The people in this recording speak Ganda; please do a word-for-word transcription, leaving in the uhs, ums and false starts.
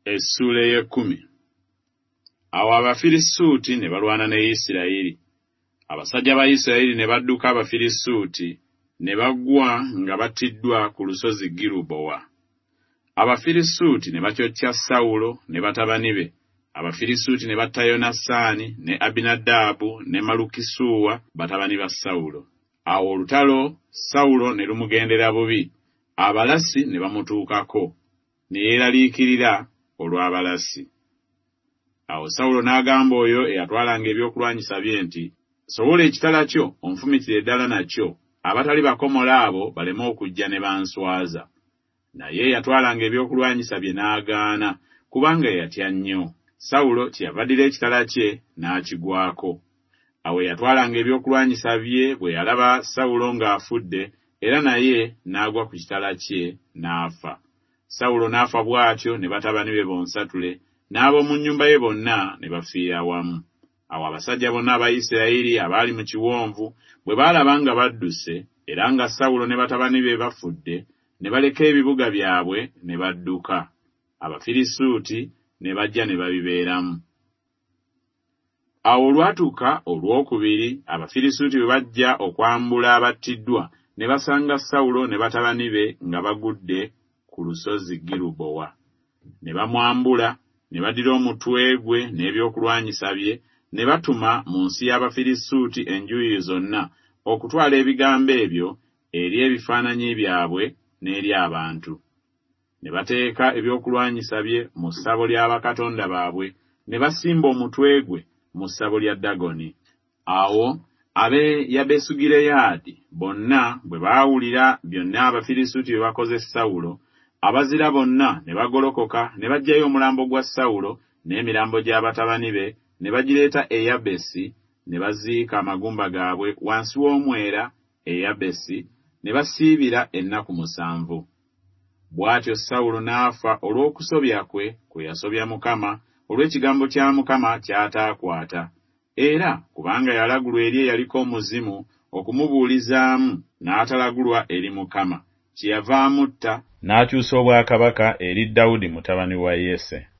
Essula ey'ekkumi. Awo Abafirisuuti ne balwana ne Isirayiri. Abasajja ba Isirayiri ne badduka Abafirisuuti ne bagwa nga battiddwa ku lusozi Girubowa. Abafirisuuti ne bakyokya Sawulo ne batabani be. Abafirisuuti ne batta Yonasaani ne Abinadaabu ne Malukisuuwa batabani ba Sawulo. Awo olutalo Sawulo ne lumugendera bubi. Abalasi ne bamutuukako ne yeeraliikirira olw'abalasi. Awo Sawulo n'agamba oyo eyatwalanga ebyokulwanyisa bye nti, sowola ekitala kyo onfumitire ddala nakyo, abatali bakomola abo baleme okujja ne banswaza. Naye yatwalanga ebyokulwanyisa bye n'agaana, kubanga yatya nnyo. Sawulo kyeyavaddira ekitala kye n'akigwako. Awo yatwalanga ebyokulwanyisa bye bwe yalaba Sawulo ng'afudde, era naye n'agwa ku kitala kye n'afa. Sawulo n'afa bw'atyo ne batabani be bonsatule, n'ab'omu nnyumba ye bonna ne bafiira wamu. Awo abasajja bonna aba Isirayiri abaali mu kiwonvu bwe baalaba nga badduse, era nga Sawulo ne batabani be bafudde, ne baleka ebibuga byabwe ne badduka. Abafirisuuti ne bajja ne babibeeramu. Awo olwatuuka olwokubiri, Abafirisuuti bwe bajja okwambula abattiddwa, ne basanga Sawulo ne batabani be nga bagudde ku lusozi Girubowa. Ne bamwambula, ne baddira omutwe gwe n'ebyokulwanyisa bye, ne batuma mu nsi y'Abafirisuuti enjuuyi zonna okutwala ebigambo ebyo eri ebifaananyi byabwe n'eri abantu. Ne bateeka ebyokulwanyisa bye mu ssabo lya bakatonda baabwe, ne basimba omutwe gwe mu ssabo lya Dagoni. Awo ab'e Yabesugireyaadi bonna bwe baawulira byonna Abafirisuuti bye bakoze Sawulo, abazira bonna ne bagolokoka ne baggyayo omulambo gwa Sawulo n'emirambo gy'abatabani be, ne bagireeta e Yabesi, ne baziika amagumba gaabwe wansi w'omwera e Yabesi, ne basiibira ennaku musanvu. Bw'atyo Sawulo n'afa olw'okusobya kwe kwe yasobya Mukama, olw'ekigambo kya Mukama ky'ataakwata. Era kubanga yalagulwa eri eyaliko omuzimu okumubuulizaamu n'atalagulwa eri Mukama, kyeyava amutta n'akyusa obwakabaka eri Dawudi mutabani wa Yese.